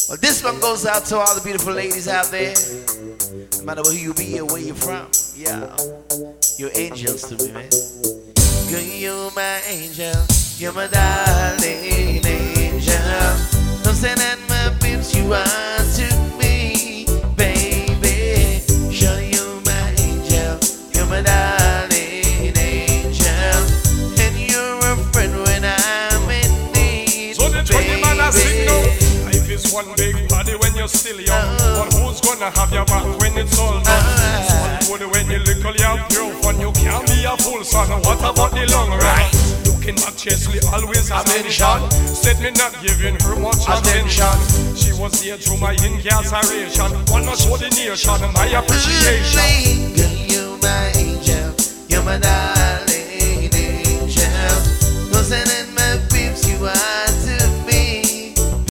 Well, this one goes out to all the beautiful ladies out there. No matter who you be or where you're from. Yeah. You're angels to me, man. Girl, you're my angel. You're my darling angel. Don't say that my bitch you are to me, baby. Sure, you're my angel. You're my darling angel. And you're a friend when I'm in need. So the 20 man a signal. Life is one big party when you're still young. But who's gonna have your back when it's all done? So good when you little you're pure fun. You can't be a fool son. What about the long run? Looking back Chesley always has attention. Said me not giving her much attention. She was there through my incarceration. One must show the nation my appreciation. Girl, you're my angel. You're my darling.